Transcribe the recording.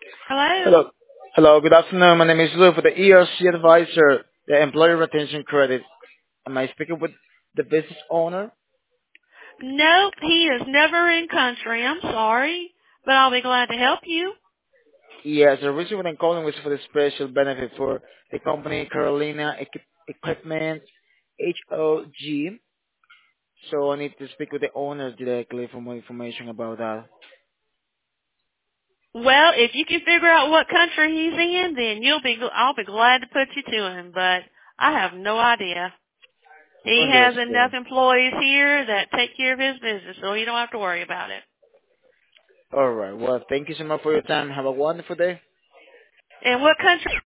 Hello. Hello. Hello, good afternoon. My name is Lou for the ERC advisor, the employee retention credit. Am I speaking with the business owner? Nope, he is never in country. I'm sorry, but I'll be glad to help you. Yes, the reason why I'm calling was for the special benefit for the company Carolina Equipment, HOG. So I need to speak with the owner directly for more information about that. Well, if you can figure out what country he's in, then I'll be glad to put you to him, but I have no idea. He has enough Understood. employees here that take care of his business, so you don't have to worry about it. All right. Well, thank you so much for your time. Have a wonderful day. And what country